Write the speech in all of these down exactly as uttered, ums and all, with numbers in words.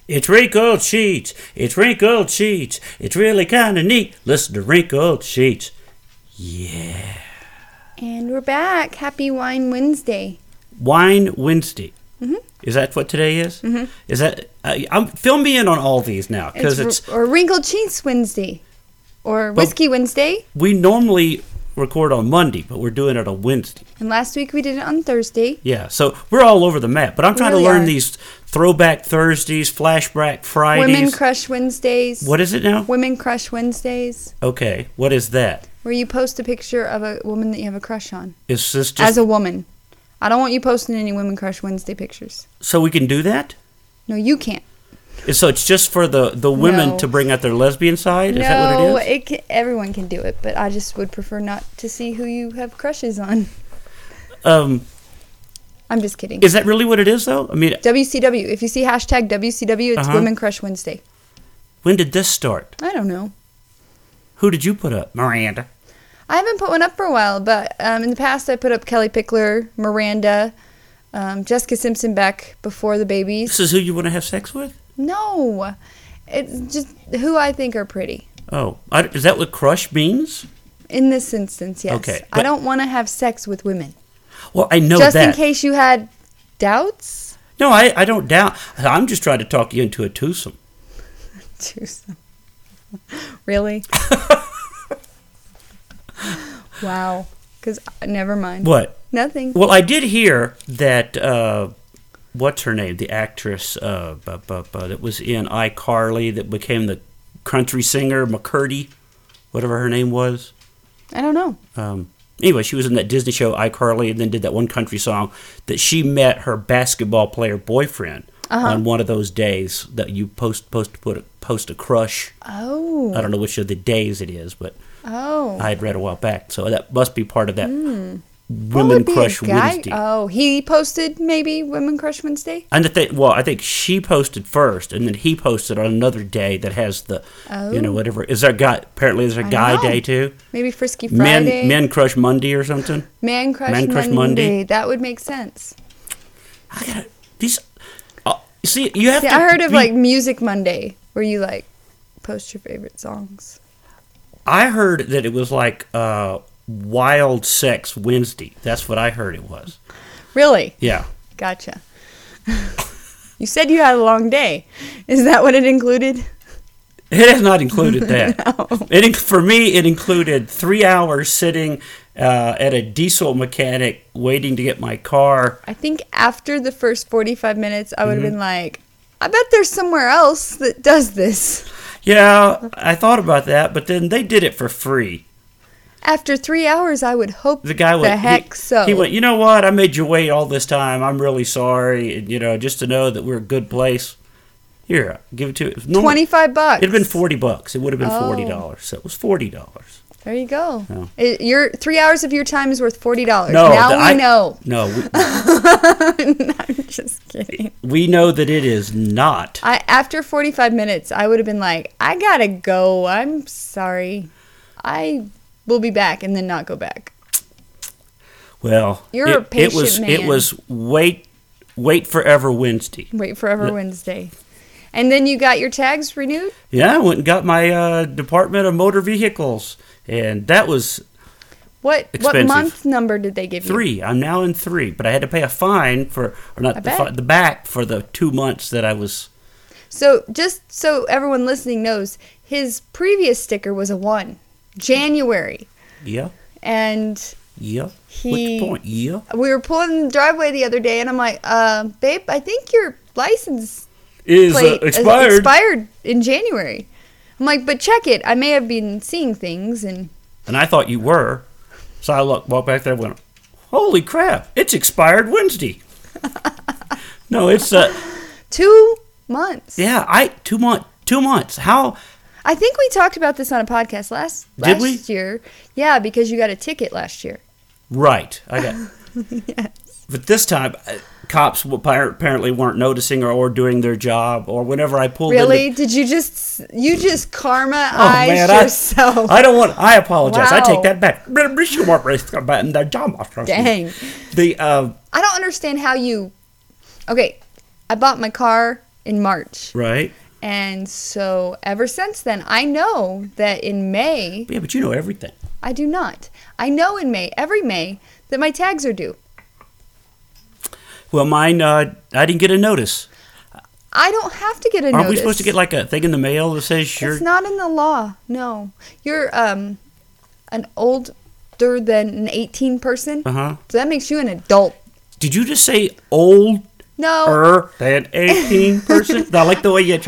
It's wrinkled sheets. It's wrinkled sheets. It's really kind of neat. Listen to wrinkled sheets. Yeah. And we're back. Happy Wine Wednesday. Wine Wednesday. Mm-hmm. Is that what today is? Mm-hmm. Is that? Uh, I'm fill me in on all these now because it's, it's or wrinkled sheets Wednesday, or whiskey Wednesday. We normally record on Monday, but we're doing it on Wednesday. And last week we did it on Thursday. Yeah, so we're all over the map. But I'm trying really to learn are. these throwback Thursdays, flashback Fridays. Women Crush Wednesdays. What is it now? Women Crush Wednesdays. Okay, what is that? Where you post a picture of a woman that you have a crush on. Is this just As a woman. I don't want you posting any Women Crush Wednesday pictures. so we can do that? No, you can't. So it's just for the, the women No. to bring out their lesbian side? Is no, that what it is? it can, everyone can do it, but I just would prefer not to see who you have crushes on. Um, I'm just kidding. is that really what it is, though? I mean, W C W. If you see hashtag W C W, it's Uh-huh. Women Crush Wednesday. when did this start? I don't know. Who did you put up? Miranda. I haven't put one up for a while, but um, in the past I put up Kelly Pickler, Miranda, um, Jessica Simpson back before the babies. This is who you want to have sex with? No, it's just who I think are pretty. Oh, I, is that what crush means? In this instance, yes. Okay, I but- don't want to have sex with women. Well, I know just that. in case you had doubts. No, I, I don't doubt. I'm just trying to talk you into a twosome. Twosome. Really? Wow. Because, never mind. What? Nothing. Well, I did hear that, uh, what's her name? The actress uh, bu- bu- bu- that was in iCarly that became the country singer, McCurdy, whatever her name was. I don't know. Um, anyway, she was in that Disney show iCarly and then did that one country song that she met her basketball player boyfriend Uh-huh. on one of those days that you post post put a, post a crush. Oh. I don't know which of the days it is, but Oh. I had read a while back, so that must be part of that What Women would be a Crush guy- Wednesday. Oh, he posted maybe Women Crush Wednesday? And the thing, well, I think she posted first, and then he posted on another day that has the, you know, Oh. whatever. Is there a guy? Apparently, there's a I guy know. day too. Maybe Frisky Friday? Men, men crush Monday or something. Man Crush, Man Crush Monday. Monday. That would make sense. I gotta these. Uh, see, you have See, to. I heard of be- like Music Monday, where you like post your favorite songs. I heard that it was like uh, Wild Sex Wednesday. That's what I heard it was. Really? Yeah. Gotcha. You said you had a long day. Is that what it included? It has not included that. No. It inc- for me, it included three hours sitting uh, at a diesel mechanic waiting to get my car. I think after the first forty-five minutes, I would Mm-hmm. have been like, I bet there's somewhere else that does this. Yeah, I thought about that, but then they did it for free. After three hours, I would hope The guy the went, heck he, so. He went, you know what? I made you wait all this time. I'm really sorry. And, you know, just to know that we're a good place. Here, give it to you. Normally- twenty-five bucks. It'd have been forty bucks. It would have been Oh. forty dollars. So it was forty dollars. There you go. Oh. It, your three hours of your time is worth forty dollars. No, now the- we I- know. No, we, I'm just kidding. we know that it is not. I after forty-five minutes, I would have been like, I gotta go. I'm sorry. I will be back, and then not go back. Well, You're it, a patient it was it man. was wait wait forever Wednesday. Wait forever Yeah. Wednesday. And then you got your tags renewed? Yeah, I went and got my uh, Department of Motor Vehicles, and that was What Expensive. what month number did they give you? three. I'm now in three, but I had to pay a fine for, or I not the, bet. fi- the back for the two months that I was. So just so everyone listening knows, his previous sticker was a one. January. Yeah, And yeah. He- Which point? Yeah. we were pulling the driveway the other day, and I'm like, uh, babe, I think your license Is uh, plate is expired. expired in January. I'm like, but check it. I may have been seeing things, and And I thought you were. So I looked, walked back there and went, holy crap, it's expired Wednesday. No, it's, uh, two months. yeah, I, two months, two months. How, I think we talked about this on a podcast last Did last we? year. Yeah, because you got a ticket last year. right, I got, Yes. but this time, uh, cops appar- apparently weren't noticing or, or doing their job, or whenever I pulled Really? into, Did you just you just karma oh eyes man, I, yourself? I don't want, I apologize, I Wow. take that back. Dang. Dang. The, uh, I don't understand how you. Okay, I bought my car in March. Right. And so ever since then, I know that in May, Yeah, but you know everything. I do not. I know in May, every May, that my tags are due. Well, mine, uh, I didn't get a notice. I don't have to get a Aren't notice. we supposed to get like a thing in the mail that says you're... It's not in the law. No. You're um an older than an eighteen person. Uh-huh. So that makes you an adult. Did you just say older No. than eighteen person? I like the way you...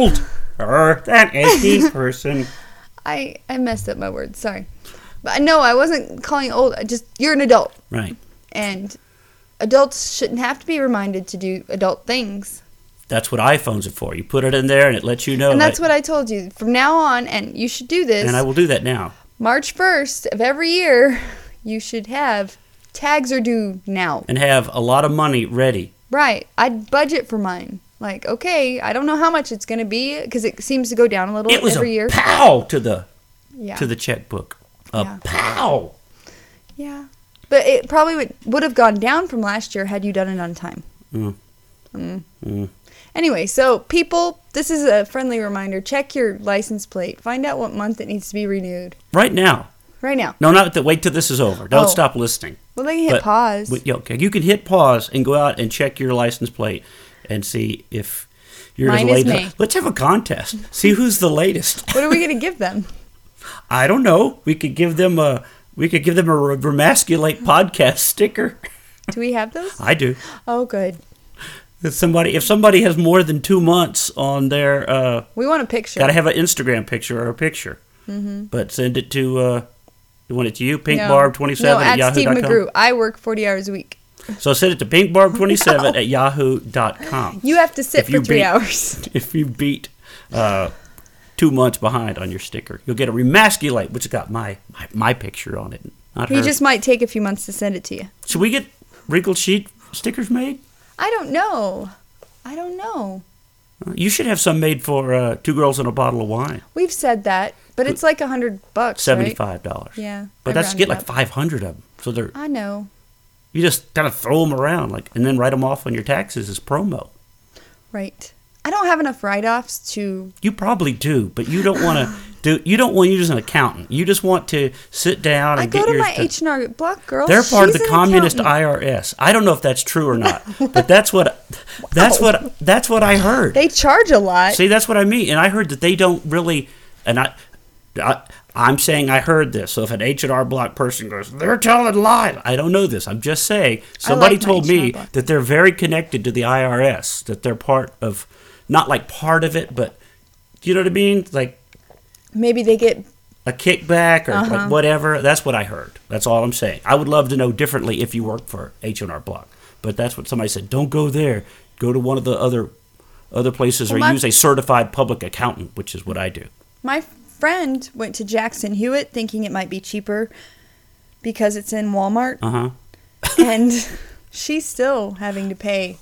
Older than eighteen person. I, I messed up my words. Sorry. But no, I wasn't calling you old. I just, you're an adult. Right. And adults shouldn't have to be reminded to do adult things. That's what iPhones are for. You put it in there and it lets you know. And that's that, what I told you. From now on, and you should do this. And I will do that now. March first of every year, you should have tags are due now. And have a lot of money ready. Right. I'd budget for mine. Like, okay, I don't know how much it's going to be because it seems to go down a little It was every a year. pow to the Yeah. to the checkbook. A Yeah. pow. Yeah. But it probably would, would have gone down from last year had you done it on time. Mm. Mm. Mm. Anyway, so people, this is a friendly reminder. Check your license plate. Find out what month it needs to be renewed. Right now. Right now. No, not that. Wait till this is over. Don't Oh. stop listening. Well, they can hit But- pause. But, yeah, okay, you can hit pause and go out and check your license plate and see if you're Mine the is latest. May. Let's have a contest. See who's the latest. What are we going to give them? I don't know. We could give them a we could give them a Remasculate podcast sticker. Do we have those? I do. Oh, good. If somebody if somebody has more than two months on their uh, We want a picture. got to have an Instagram picture or a picture. Mm-hmm. But send it to uh, you want it to you No. pinkbarb twenty-seven no, at at yahoo Steve dot com. McGrew. I work forty hours a week. So send it to pinkbarb twenty-seven No. at yahoo dot com. You have to sit If for you three beat- hours. If you beat uh, two months behind on your sticker, you'll get a Remasculate, which has got my, my, my picture on it, not He hers. just might take a few months to send it to you. Should we get wrinkled sheet stickers made? I don't know. I don't know. Uh, You should have some made for uh, two girls and a bottle of wine. We've said that, but it's like a hundred bucks, right? Seventy-five dollars. Yeah, but I that's rounded get like up. five hundred of them. So they're I know. you just kind of throw them around like, and then write them off on your taxes as promo. Right. I don't have enough write-offs to. You probably do, but you don't want to do. You don't want to use an accountant. You just want to sit down and I get go to your. my stu- H and R Block girl. They're part of She's the an communist accountant. I R S. I don't know if that's true or not, but that's what that's what that's what I heard. They charge a lot. See, that's what I mean, and I heard that they don't really. And I, I I'm saying I heard this. So if an H and R Block person goes, they're telling lies. I don't know this. I'm just saying. Somebody like my told H and R me Block. that they're very connected to the I R S. That they're part of, not like part of it, but you know what I mean, like Maybe they get. a kickback or Uh-huh. like whatever. That's what I heard. That's all I'm saying. I would love to know differently if you work for H and R Block, but that's what somebody said. Don't go there. Go to one of the other other places Well, or my- use a certified public accountant, which is what I do. My friend went to Jackson Hewitt thinking it might be cheaper because it's in Walmart, Uh huh. and she's still having to pay.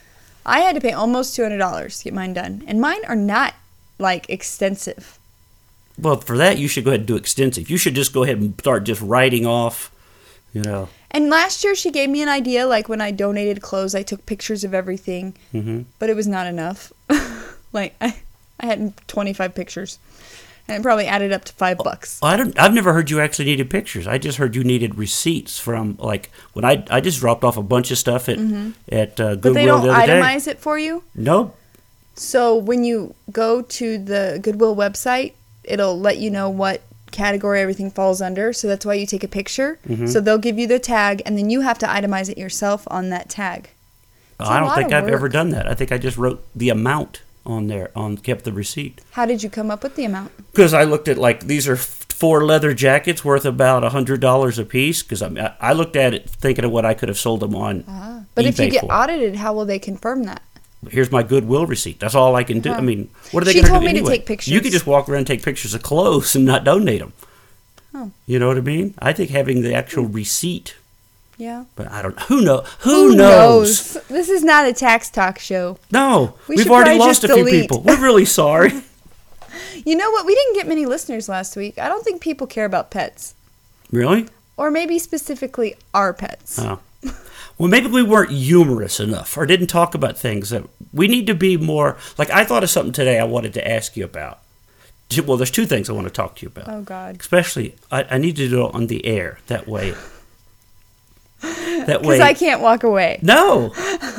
I had to pay almost two hundred dollars to get mine done, and mine are not like extensive. Well, for that you should go ahead and do extensive. You should just go ahead and start just writing off, you know. And last year she gave me an idea, like when I donated clothes, I took pictures of everything, hmm but it was not enough. Like I, I had twenty-five pictures, and it probably added up to five bucks. Well, I don't. I've never heard you actually needed pictures. I just heard you needed receipts from like when I I just dropped off a bunch of stuff at at uh, Mm-hmm. But they Goodwill don't the other day. itemize it for you. Nope. So when you go to the Goodwill website, it'll let you know what category everything falls under. So that's why you take a picture. Mm-hmm. So they'll give you the tag, and then you have to itemize it yourself on that tag. It's a I don't lot think of I've work. ever done that. I think I just wrote the amount on there on kept the receipt How did you come up with the amount? because I looked at like these are f- four leather jackets worth about a hundred dollars a piece because I I looked at it thinking of what I could have sold them on. Ah. But if you eBay get for. audited, how will they confirm that? Here's my Goodwill receipt. That's all I can do. Huh. I mean, what are they She going to do told me to anyway? take pictures. You could just walk around and take pictures of clothes and not donate them. Oh. You know what I mean? I think having the actual receipt, Yeah. but I don't. Who know? Who, knows? This is not a tax talk show. No, We we've should already probably lost a just few delete. people. We're really sorry. You know what? We didn't get many listeners last week. I don't think people care about pets. Really? Or maybe specifically our pets. Oh. Well, maybe we weren't humorous enough or didn't talk about things that we need to be more. Like, I thought of something today I wanted to ask you about. Well, there's two things I want to talk to you about. Oh, God. Especially, I, I need to do it on the air. That way. That way. Because I can't walk away. No.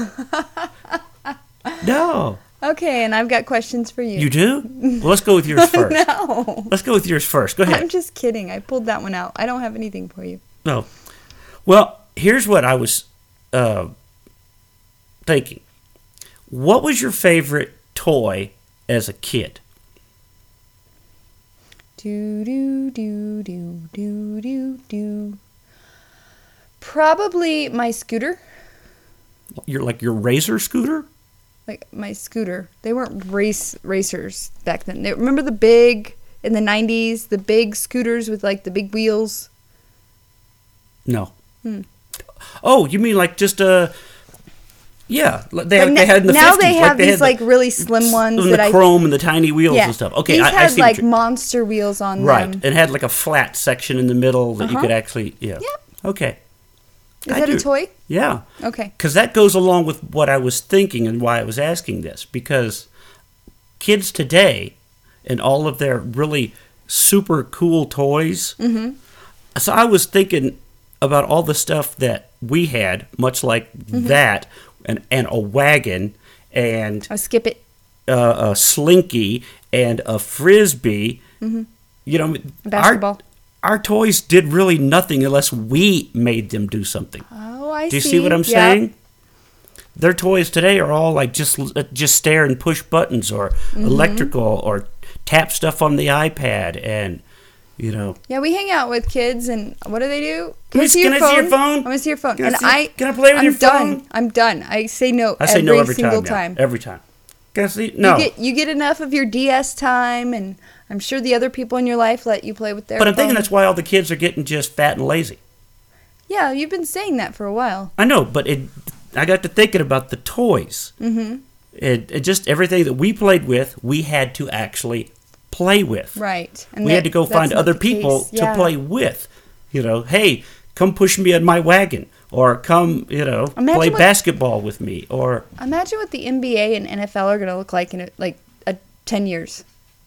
No. Okay, and I've got questions for you. You do? Well, let's go with yours first. No. Let's go with yours first. Go ahead. I'm just kidding. I pulled that one out. I don't have anything for you. No. Well, here's what I was uh, thinking. What was your favorite toy as a kid? Do, do, do, do, do, do, do. Probably my scooter. Your like your razor scooter? Like my scooter. They weren't race racers back then. They, remember the big, in the nineties, the big scooters with like the big wheels? No. Hmm. Oh, you mean like just a... Yeah, they, But they had in the now fifties. they have they these had like the, really slim ones and that the I chrome and the tiny wheels yeah. and stuff. Okay, These I, I had see like what you're- monster wheels on right. them. It had like a flat section in the middle that you Uh-huh. could actually... Yeah. Yep. Okay. Is I that do. a toy? Yeah. Okay. Because that goes along with what I was thinking and why I was asking this. Because kids today and all of their really super cool toys. Mm-hmm. So I was thinking about all the stuff that we had, much like Mm-hmm. that, and, and a wagon and I'll skip it. uh, a slinky and a frisbee. Mm-hmm. You know, Basketball. Our, our toys did really nothing unless we made them do something. Oh, I see. Do you see what I'm Yep. saying? Their toys today are all like just just stare and push buttons or Mm-hmm. electrical or tap stuff on the iPad and you know. Yeah, we hang out with kids, and what do they do? Can I- can I see your phone? I want to see your phone. Can I and see- I can I play with I'm your done. phone? I'm done. I say no. I say every no every single time. time. Now. Every time. Can I see? No. You get you get enough of your D S time, and I'm sure the other people in your life let you play with their. but I'm thinking phone. that's why all the kids are getting just fat and lazy. Yeah, you've been saying that for a while. I know, but it. I got to thinking about the toys. Mm-hmm. It, it just everything that we played with, we had to actually play with. Right. And we that- had to go that's find not other the people case. to Yeah. play with. You know, hey, come push me in my wagon, or come, you know, Imagine play what- basketball with me, or Imagine what the N B A and N F L are going to look like in a, like a, ten years.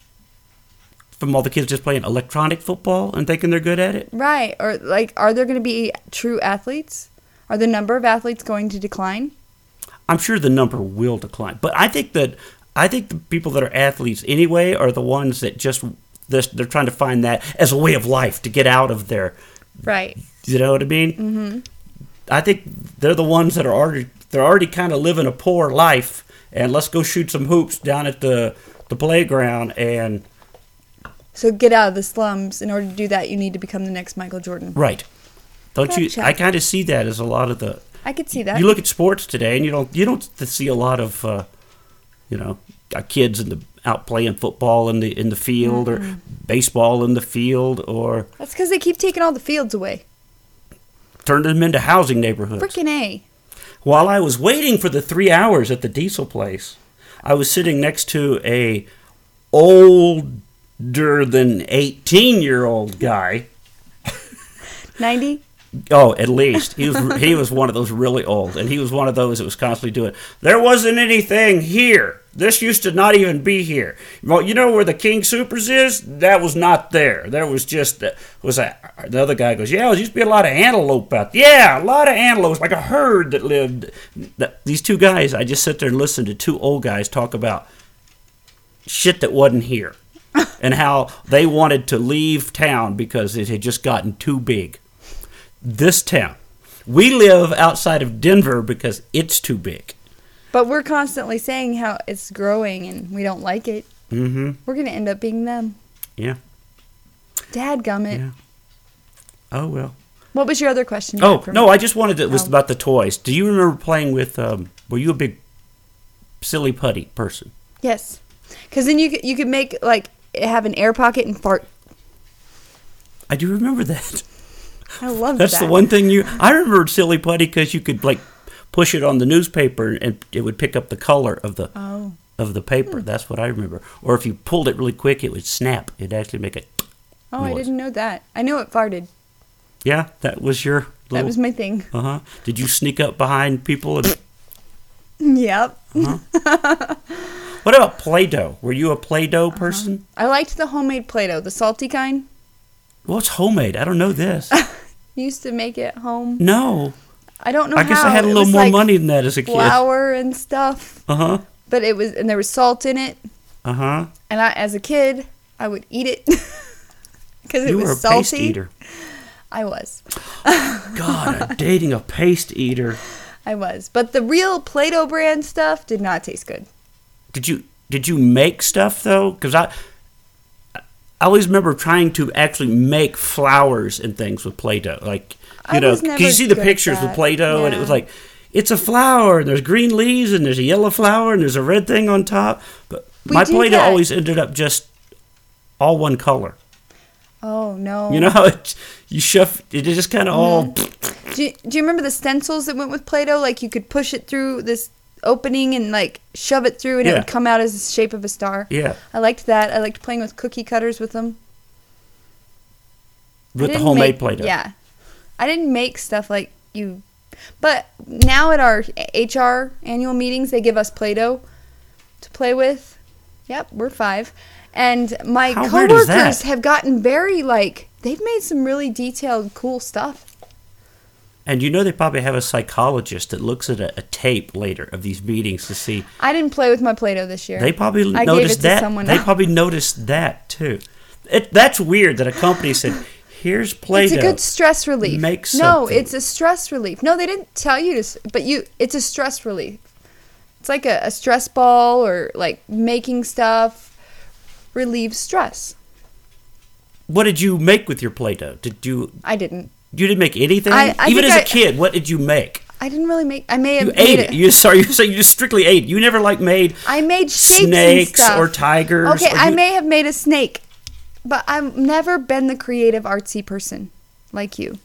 from all the kids just playing electronic football and thinking they're good at it. Right. Or like, are there going to be true athletes? Are the number of athletes going to decline? I'm sure the number will decline, but I think that I think the people that are athletes anyway are the ones that just they're, they're trying to find that as a way of life to get out of their. Right. You know what I mean? Mm-hmm. I think they're the ones that are already they're already kind of living a poor life, and let's go shoot some hoops down at the the playground. And So get out of the slums. In order to do that, you need to become the next Michael Jordan. right, don't Gotcha. you? I kind of see that as a lot of the. I could see that. You look at sports today, and you don't you don't see a lot of, uh, you know, uh, kids in the out playing football in the in the field Mm-hmm. or baseball in the field or That's because they keep taking all the fields away. turning them into housing neighborhoods. Frickin' A. While I was waiting for the three hours at the diesel place, I was sitting next to a older than eighteen year old guy. ninety? Oh, at least he was he was one of those really old, and he was one of those that was constantly doing. There wasn't anything here. This used to not even be here. Well, you know where the King Supers is? That was not there. There was just uh, was a. The other guy goes, yeah, there used to be a lot of antelope out there. Yeah, a lot of antelopes, like a herd that lived. That, these two guys, I just sit there and listen to two old guys talk about shit that wasn't here, and how they wanted to leave town because it had just gotten too big. This town. We live outside of Denver because it's too big. But we're constantly saying how it's growing and we don't like it. Mm-hmm. We're going to end up being them. Yeah. Dadgummit. Yeah. Oh, well. What was your other question? you Oh, had for no, me? I just wanted to, it was Oh. about the toys. Do you remember playing with, um, were you a big silly putty person? Yes. Because then you could, you could make, like, have an air pocket and fart. I do remember that. I love That's that. the one thing you, I remembered silly putty because you could, like, push it on the newspaper and it would pick up the color of the Oh. of the paper. That's what I remember. Or if you pulled it really quick, it would snap. It'd actually make a Oh, I noise. didn't know that. I knew it farted. Yeah, that was your That was my thing. Uh huh. Did you sneak up behind people and? Yep. Uh-huh. What about Play-Doh? Were you a Play-Doh person? I liked the homemade Play-Doh, the salty kind. What's homemade? I don't know this. You used to make it at home. No. I don't know I how. guess I had a It little was more like money than that as a kid. flour and stuff. Uh huh. But it was, and there was salt in it. Uh huh. And I, as a kid, I would eat it because it You was were a salty. paste eater. I was. God, I'm dating a paste eater. I was. But the real Play-Doh brand stuff did not taste good. Did you did you make stuff though? Because I I always remember trying to actually make flowers and things with Play-Doh. Like you I know, was never because you see the good at pictures with that. Play-Doh, and it Yeah. was like it's a flower, and there's green leaves, and there's a yellow flower, and there's a red thing on top. But We my do Play-Doh that. always ended up just all one color. Oh, no. You know how it, you shove it just kind of all. Do you, do you remember the stencils that went with Play-Doh? Like you could push it through this opening and like shove it through and it Yeah. would come out as the shape of a star. Yeah, I liked that. I liked playing with cookie cutters with them. I with the didn't homemade make- Play-Doh. Yeah. I didn't make stuff like you. But now at our H R annual meetings, they give us Play-Doh to play with. Yep, we're five. And my How weird is coworkers that? have gotten very like, they've made some really detailed, cool stuff. And you know they probably have a psychologist that looks at a, a tape later of these meetings to see. I didn't play with my Play-Doh this year. They probably I gave noticed it to that. someone They else. probably noticed that too. It, that's weird that a company said, "Here's Play-Doh." It's a good stress relief. Make no, something. it's a stress relief. No, they didn't tell you to, s- but you, it's a stress relief. It's like a, a stress ball or like making stuff relieves stress. What did you make with your Play-Doh? Did you? I didn't. You didn't make anything. I- I Even think as a I- kid, what did you make? I didn't really make. I may have You made ate it. You sorry, you say you just strictly ate. You never like made I made shapes and snakes stuff. or tigers. Okay, or I you- may have made a snake, but I've never been the creative artsy person like you.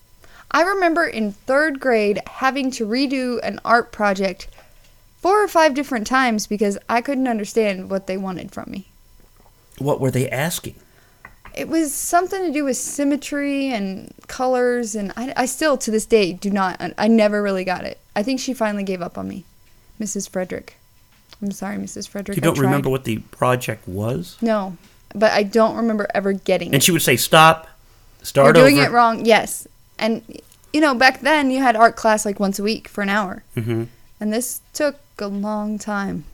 I remember in third grade having to redo an art project four or five different times because I couldn't understand what they wanted from me. What were they asking? It was something to do with symmetry and colors, and I, I still, to this day, do not, I never really got it. I think she finally gave up on me, Missus Frederick. I'm sorry, Missus Frederick. You I don't tried. remember what the project was? No, but I don't remember ever getting And it. she would say, "Stop, start You're doing over." it wrong, yes. And, you know, back then you had art class like once a week for an hour. Mm-hmm. And this took a long time.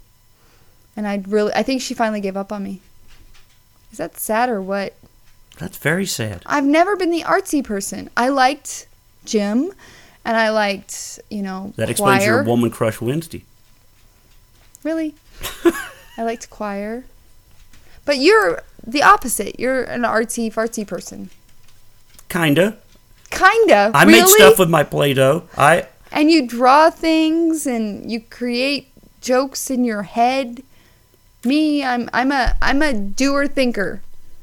And I really, I think she finally gave up on me. Is that sad or what? That's very sad. I've never been the artsy person. I liked gym, and I liked, you know, That explains choir. your Woman Crush Wednesday. Really? I liked choir. But you're the opposite. You're an artsy, fartsy person. Kinda. Kinda. I really? made stuff with my Play-Doh. I And you draw things, and you create jokes in your head. Me, I'm I'm a I'm a doer thinker.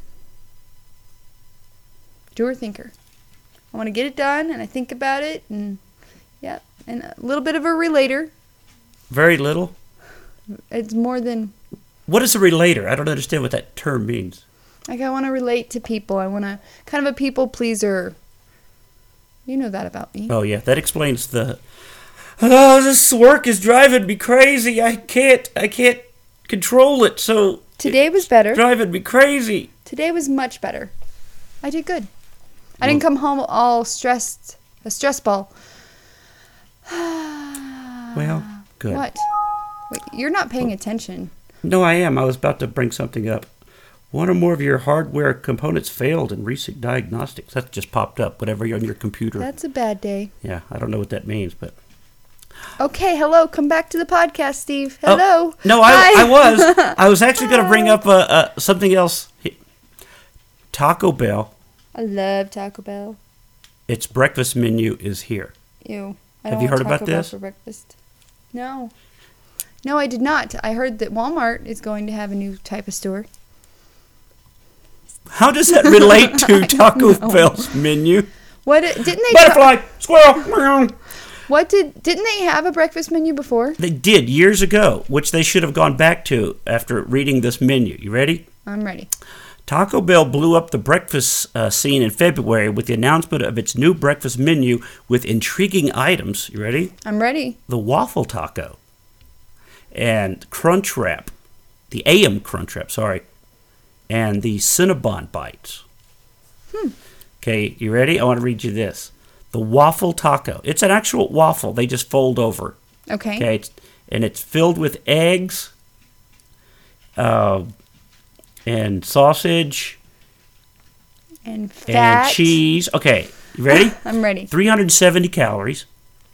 Doer thinker. I want to get it done, and I think about it, and yeah, and a little bit of a relator. very little. It's more than What is a relator? I don't understand what that term means. like I want to relate to people. I want to kind of a people pleaser. You know that about me. Oh yeah, that explains the. Oh, this work is driving me crazy. I can't. I can't control it. So Today was better. it's driving me crazy. Today was much better. I did good. I didn't come home all stressed, a stress ball. Well, good. What? Wait, you're not paying attention. No, I am. I was about to bring something up. One or more of your hardware components failed in recent diagnostics. That just popped up. Whatever on your computer. That's a bad day. Yeah, I don't know what that means, but. Okay, hello. Come back to the podcast, Steve. Oh, Hello. no, I, Hi. I was. I was actually going to bring up uh, uh, something else. Taco Bell. I love Taco Bell. Its breakfast menu is here. Ew. I Have don't you want heard about Taco Bell this? for breakfast. No. No, I did not. I heard that Walmart is going to have a new type of store. How does that relate to I Taco don't know. Bell's menu? What didn't they? Butterfly, squirrel. What did? Didn't they have a breakfast menu before? They did years ago, which they should have gone back to after reading this menu. You ready? I'm ready. Taco Bell blew up the breakfast uh, scene in February with the announcement of its new breakfast menu with intriguing items. You ready? I'm ready. The waffle taco and Crunch Wrap, the A M Crunch Wrap, sorry, and the Cinnabon Bites. Hmm. Okay, you ready? I want to read you this. The waffle taco. It's an actual waffle. They just fold over. Okay. Okay, it's, and it's filled with eggs, uh, and sausage, And fat. and cheese. Okay, you ready? I'm ready. three hundred seventy calories,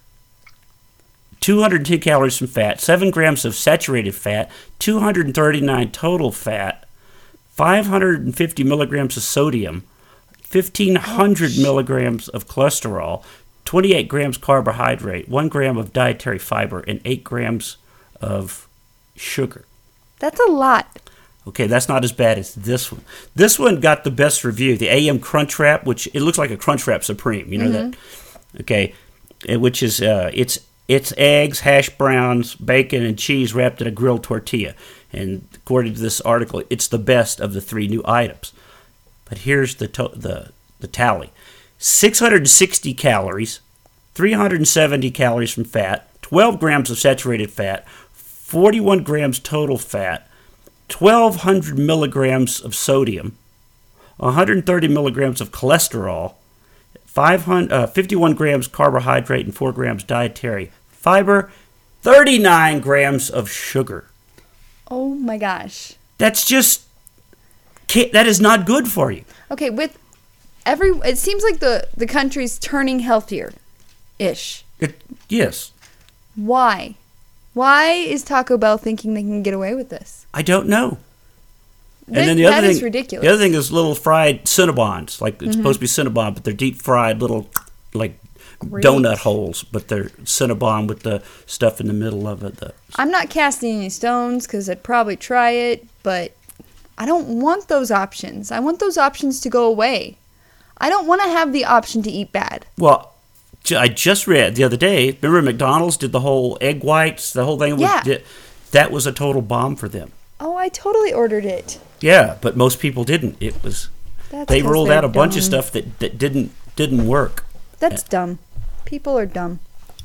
two hundred ten calories from fat, seven grams of saturated fat, two hundred thirty-nine total fat, five hundred fifty milligrams of sodium, fifteen hundred milligrams of cholesterol, twenty-eight grams carbohydrate, one gram of dietary fiber, and eight grams of sugar. That's a lot. Okay, that's not as bad as this one. This one got the best review. The A M Crunch Wrap, which it looks like a Crunch Wrap Supreme. You know Mm-hmm. that? Okay, eh, which is uh, it's it's eggs, hash browns, bacon, and cheese wrapped in a grilled tortilla. And according to this article, it's the best of the three new items. But here's the to- the the tally: six hundred sixty calories, three hundred seventy calories from fat, twelve grams of saturated fat, forty-one grams total fat, twelve hundred milligrams of sodium, one hundred thirty milligrams of cholesterol, five hundred, uh, fifty-one grams carbohydrate, and four grams dietary fiber, thirty-nine grams of sugar. Oh my gosh. That's just, can't, that is not good for you. Okay, with every, it seems like the the country's turning healthier, ish. It, yes, Why? Why is Taco Bell thinking they can get away with this? I don't know. And Th- then the other that thing, is ridiculous. the other thing is little fried Cinnabons. Like it's supposed to be Cinnabon, but they're deep fried little, like Great. donut holes, but they're Cinnabon with the stuff in the middle of it. The, I'm not casting any stones because I'd probably try it, but I don't want those options. I want those options to go away. I don't want to have the option to eat bad. well, ju- I just read the other day. Remember McDonald's did the whole egg whites, the whole thing. Yeah. With, did, that was a total bomb for them. Oh, I totally ordered it. Yeah, but most people didn't. It was That's they 'cause rolled they're out a bunch of dumb. stuff that, that didn't didn't work. That's dumb. People are dumb.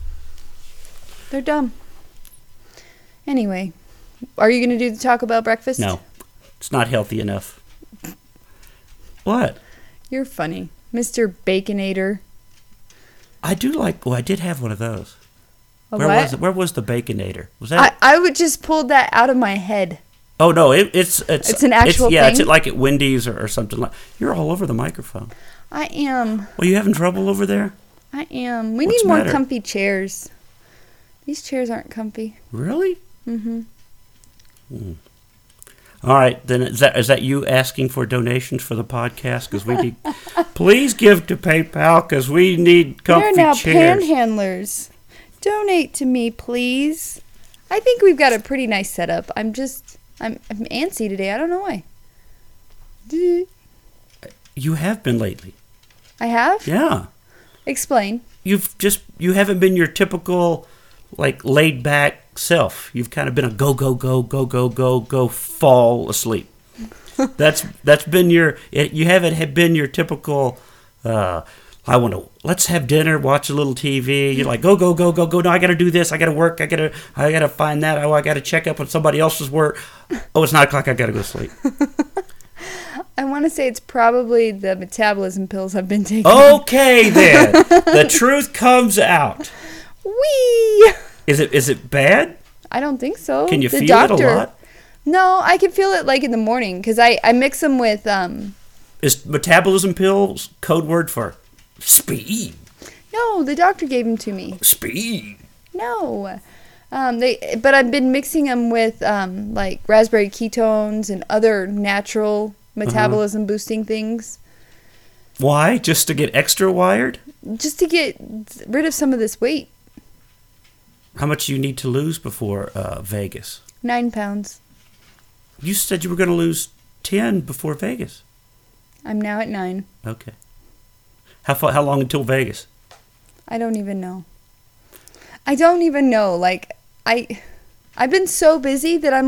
They're dumb. Anyway, are you going to do the Taco Bell breakfast? No, it's not healthy enough. What? You're funny. Mister Baconator. I do like. Well, I did have one of those. A Where what? was it? Where was the Baconator? Was that? I, I would just pull that out of my head. oh no, it, it's it's It's an actual yeah, it's thing? like at Wendy's or, or something like. You're all over the microphone. I am. Well, you having trouble over there? I am. We What's need the more matter? comfy chairs. These chairs aren't comfy. Really? Mm-hmm. All right, then is that is that you asking for donations for the podcast? Because we need, please give to PayPal because we need They're comfy now chairs. panhandlers. Donate to me, please. I think we've got a pretty nice setup. I'm just, I'm, I'm antsy today. I don't know why. You have been lately. I have? Yeah, Explain. you've just you haven't been your typical like laid back self. You've kind of been a go go go go go go go fall asleep. that's that's been your. It, you haven't had been your typical. Uh, I want to let's have dinner, watch a little T V. You're like go go go go go. No, I got to do this. I got to work. I got to I got to find that. Oh, I got to check up on somebody else's work. Oh, it's nine o'clock. I got to go to sleep. I want to say it's probably the metabolism pills I've been taking. Okay, then the truth comes out. Whee! Is it is it bad? I don't think so. Can you The feel doctor, it a lot? No, I can feel it like in the morning because I, I mix them with, um, Is metabolism pills code word for speed? no, the doctor gave them to me. Speed. No. Um, they, but I've been mixing them with, um, like raspberry ketones and other natural metabolism boosting things Why? Just to get extra wired? just to get rid of some of this weight. How much do you need to lose before uh, Vegas? Nine pounds. You said you were going to lose ten before Vegas. I'm now at nine. Okay. How far, how long until Vegas? I don't even know. I don't even know. Like, I, I've been so busy that I'm like,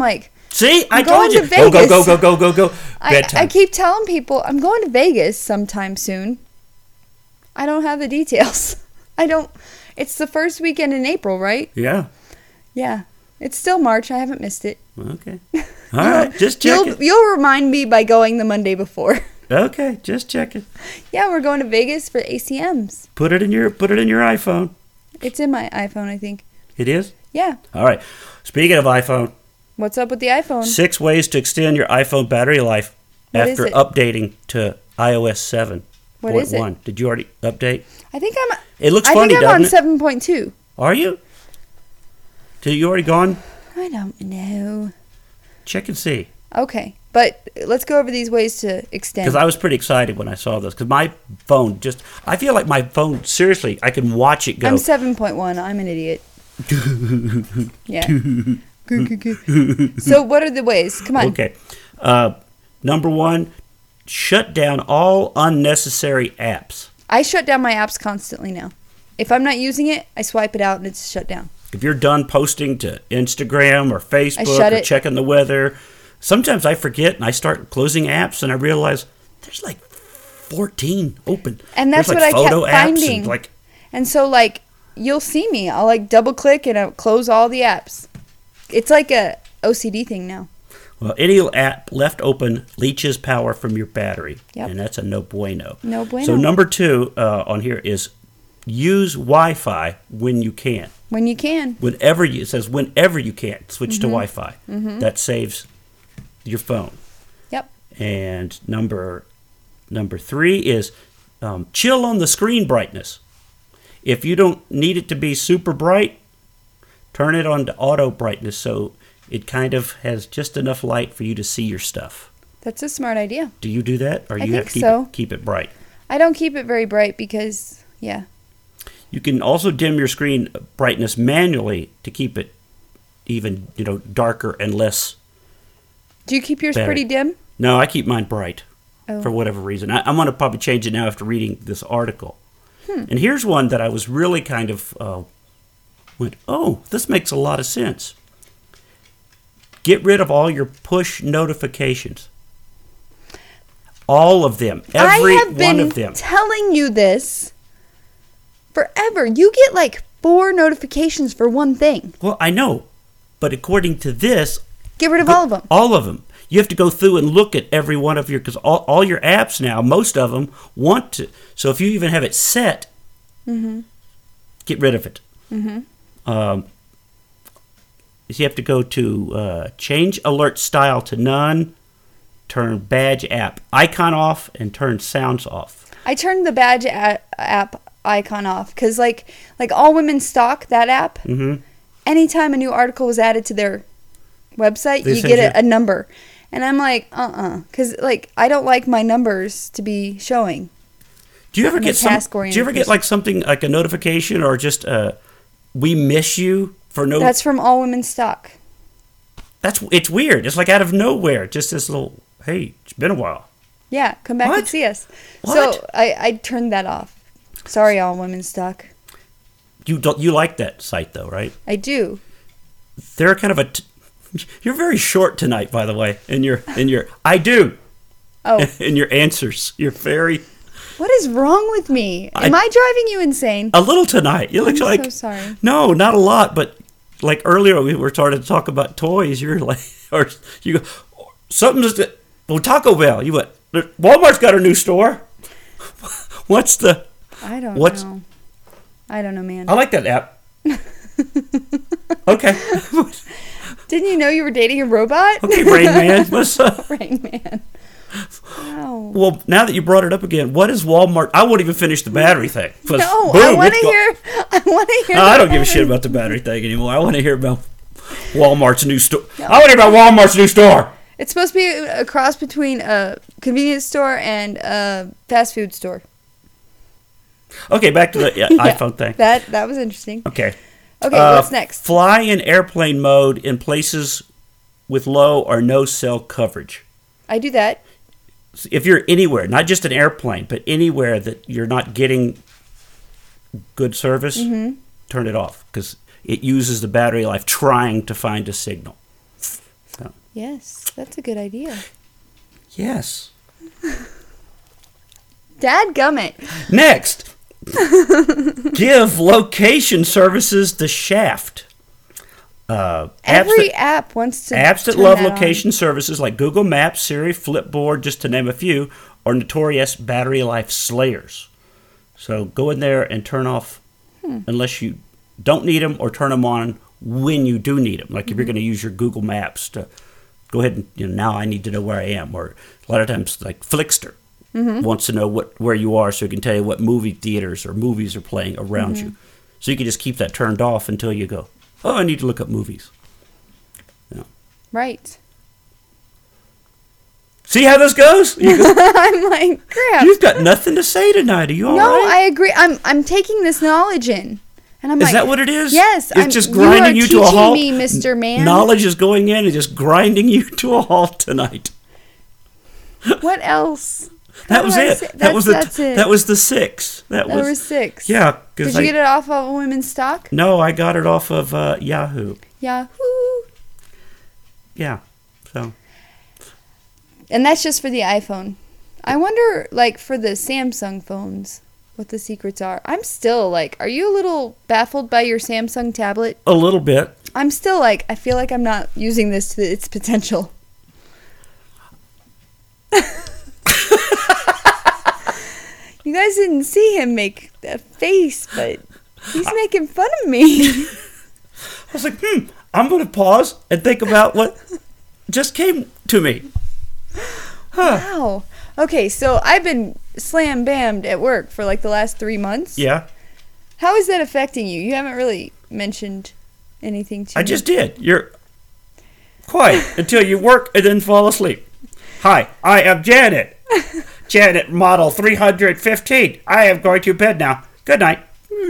See, I I'm told going you. to Go, go, Vegas. go, go, go, go, go. I, Bedtime. I keep telling people I'm going to Vegas sometime soon. I don't have the details. I don't. It's the first weekend in April, right? Yeah. Yeah. It's still March. I haven't missed it. Okay. All right. Just check You'll, it. you'll remind me by going the Monday before. Okay. Just check it. Yeah, we're going to Vegas for A C Ms. Put it in your put it in your iPhone. It's in my iPhone, I think. It is? Yeah. All right. Speaking of iPhone, What's up with the iPhone? six ways to extend your iPhone battery life What is after it? updating to i O S seven What point is it? one. Did you already update? I think I'm. It looks I funny, think I'm on doesn't it? seven point two. Are you? Did you already gone? I don't know. Check and see. Okay, but let's go over these ways to extend. Because I was pretty excited when I saw this. Because my phone just, I feel like my phone, seriously, I can watch it go. I'm seven point one. I'm an idiot. Yeah. So what are the ways? Come on. Okay. Uh, number one, shut down all unnecessary apps. I shut down my apps constantly now. If I'm not using it, I swipe it out and it's shut down. If you're done posting to Instagram or Facebook shut or it. checking the weather, sometimes I forget and I start closing apps and I realize there's like fourteen open. And that's There's what like I kept photo apps and finding. like, And so, like, you'll see me. I'll, like, double click and I'll close all the apps. It's like a O C D thing now. well, any app left open leaches power from your battery. Yep. And that's a no bueno. No bueno. So number two uh, on here is use Wi-Fi when you can. When you can. Whenever you, it says whenever you can, switch Mm-hmm. to Wi-Fi. That saves your phone. Yep. And number number three is um, chill on the screen brightness. If you don't need it to be super bright, turn it on to auto brightness so it kind of has just enough light for you to see your stuff. That's a smart idea. Do you do that, or I you have think to keep, so. it, keep it bright? I don't keep it very bright because, yeah. You can also dim your screen brightness manually to keep it even, you know, darker and less. Do you keep yours Better. pretty dim? No, I keep mine bright Oh. for whatever reason. I, I'm going to probably change it now after reading this article. Hmm. And here's one that I was really kind of uh, went, oh, this makes a lot of sense. Get rid of all your push notifications. All of them. Every I have been one of them. telling you this forever. You get like four notifications for one thing. Well, I know. But according to this, Get rid of Go- all of them. All of them. You have to go through and look at every one of your, because all, all your apps now, most of them want to. So if you even have it set, Mm-hmm. get rid of it. Mm-hmm. Um, you have to go to uh, change alert style to none, turn badge app icon off, and turn sounds off. I turned the badge a- app icon off because, like, like All Women Stock, that app, Mm-hmm. anytime a new article was added to their website, They you send get you- a, a number. And I'm like, uh-uh. Because, like, I don't like my numbers to be showing. Do you ever I'm a get some? Do task-oriented you ever get person. like something like a notification or just uh, we miss you for no? That's from All Women Stock. That's it's weird. It's like out of nowhere. Just this little. Hey, it's been a while. Yeah, come back and What? see us. What? So I, I turned that off. Sorry, All Women Stock. You don't. You like that site though, right? I do. They're kind of a. T- you're very short tonight, by the way. In your in your. I do. Oh, In your answers, you're very what is wrong with me? Am I- I, driving you insane? a little tonight. You look I'm like so sorry. no, not a lot, but like earlier we were starting to talk about toys. You're like, or you go something's the, well Taco Bell. You went Walmart's got a new store. What's the? I don't What's- know. I don't know, man. I like that app. Okay, Didn't you know you were dating a robot? okay, Rain Man. What's up? Rain Man. Wow. Well, now that you brought it up again, what is Walmart? I won't even finish the battery thing. 'cause No, boom, I want to it's go- hear. I want to hear. No, I don't the give a shit battery. about the battery thing anymore. I want to hear about Walmart's new store. I want to hear about Walmart's new store. It's supposed to be a cross between a convenience store and a fast food store. Okay, back to the yeah, Yeah, iPhone thing. That that was interesting. Okay. Okay, Uh, what's next? Fly in airplane mode in places with low or no cell coverage. I do that. If you're anywhere, not just an airplane, but anywhere that you're not getting good service, Mm-hmm. turn it off because it uses the battery life trying to find a signal. So, Yes, that's a good idea. Yes. Dadgummit. Next, give location services to Shaft. Uh, Every apps that, app wants to apps that turn love that location services like Google Maps, Siri, Flipboard, just to name a few, are notorious battery life slayers. So go in there and turn off hmm. unless you don't need them, or turn them on when you do need them. Like mm-hmm. if you're going to use your Google Maps to go ahead and, you know, now I need to know where I am. Or a lot of times like Flickster mm-hmm. wants to know what where you are so it can tell you what movie theaters or movies are playing around mm-hmm. you. So you can just keep that turned off until you go, oh, I need to look up movies. You know. Right. See how this goes? You go, I'm like, crap. You've got nothing to say tonight. Are you all no, right? No, I agree. I'm I'm taking this knowledge in. And I'm is like, that what it is? Yes. It's I'm, just grinding you, you to a halt? me, Mister Man. Knowledge is going in and just grinding you to a halt tonight. What else? That was it. That that was the that's it. That was the six. That there was were six. Yeah. Did I, you get it off of Women's Stock? No, I got it off of uh, Yahoo. Yahoo. Yeah. So. And that's just for the iPhone. I wonder, like, for the Samsung phones, what the secrets are. I'm still, like, are you a little baffled by your Samsung tablet? A little bit. I'm still, like, I feel like I'm not using this to its potential. You guys didn't see him make a face, but he's making fun of me. I was like, hmm, I'm going to pause and think about what just came to me. Huh. Wow. Okay, so I've been slam-bammed at work for like the last three months. Yeah. How is that affecting you? You haven't really mentioned anything to I me. just did. You're quiet until you work and then fall asleep. Hi, I am Janet. Janet model three hundred fifteen. I am going to bed now. Good night.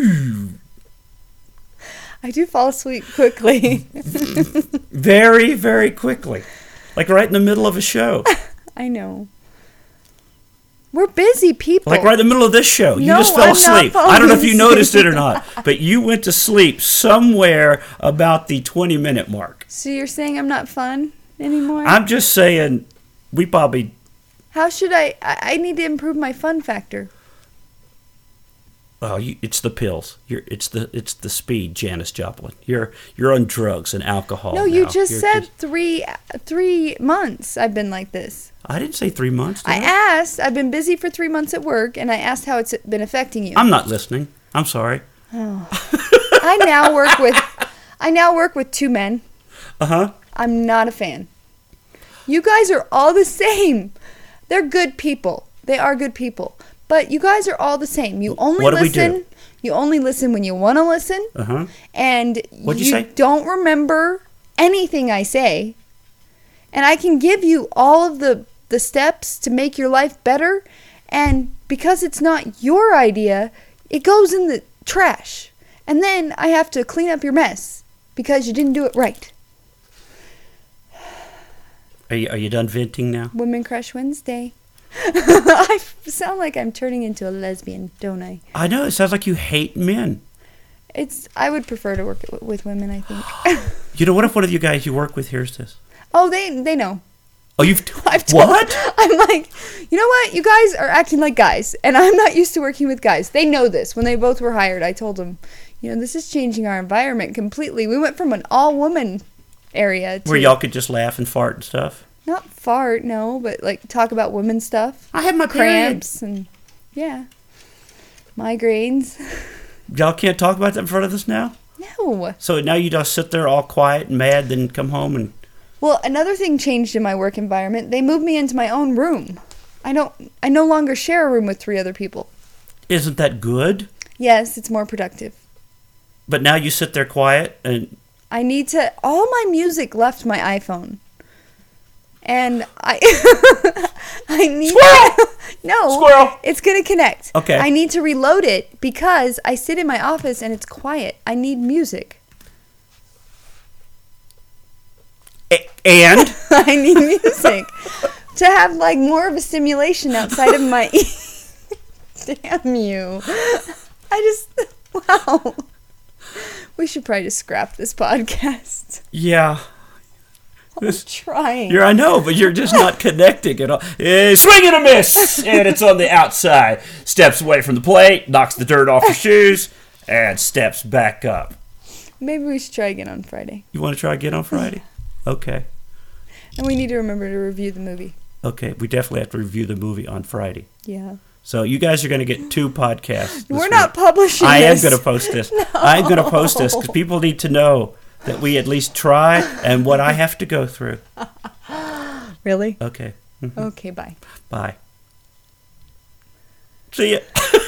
I do fall asleep quickly. Very, very quickly. Like right in the middle of a show. I know. We're busy people. Like right in the middle of this show. You no, just fell I'm asleep. Not I don't know if you noticed it or not, but you went to sleep somewhere about the twenty minute mark. So you're saying I'm not fun anymore? I'm just saying we probably... How should I... I, I need to improve my fun factor. Oh, you, it's the pills. You're, it's the it's the speed, Janis Joplin. You're you're on drugs and alcohol. No, now. you just you're said just, three three months I've been like this. I didn't say three months. I, I asked. I've been busy for three months at work, and I asked how it's been affecting you. I'm not listening. I'm sorry. Oh. I now work with I now work with two men. Uh huh. I'm not a fan. You guys are all the same. They're good people. They are good people. But you guys are all the same. You only what do listen. We do? You only listen when you want to listen. Uh-huh. And What'd you, you say? don't remember anything I say. And I can give you all of the, the steps to make your life better. And because it's not your idea, it goes in the trash. And then I have to clean up your mess because you didn't do it right. Are you, are you done venting now? Women Crush Wednesday. I sound like I'm turning into a lesbian, don't I? I know. It sounds like you hate men. It's. I would prefer to work with women, I think. You know, what if one of you guys you work with hears this? Oh, they they know. Oh, you've... I've told, what? I'm like, you know what? You guys are acting like guys, and I'm not used to working with guys. They know this. When they both were hired, I told them, you know, this is changing our environment completely. We went from an all-woman area to... Where y'all could just laugh and fart and stuff? Not fart, no, but like talk about women stuff. I have my cramps and yeah, migraines. Y'all can't talk about that in front of us now? No. So now you just sit there all quiet and mad, then come home and... Well, another thing changed in my work environment. They moved me into my own room. I don't. I no longer share a room with three other people. Isn't that good? Yes, it's more productive. But now you sit there quiet and... I need to... All my music left my iPhone. And I I need Squirrel! to, no, Squirrel! It's going to connect. Okay. I need to reload it because I sit in my office and it's quiet. I need music. A- and? I need music to have like more of a stimulation outside of my Damn you. I just wow. We should probably just scrap this podcast. Yeah. This- Trying. You're, I know, but you're just not connecting at all. Eh, swing and a miss, and it's on the outside. Steps away from the plate, knocks the dirt off her shoes, and steps back up. Maybe we should try again on Friday. You want to try again on Friday? Okay. And we need to remember to review the movie. Okay, we definitely have to review the movie on Friday. Yeah. So you guys are going to get two podcasts. this We're week. not publishing I am this. going to post this. I'm going to post this because people need to know that we at least try and what I have to go through. Really? Okay. Mhm. Okay, bye. Bye. See ya.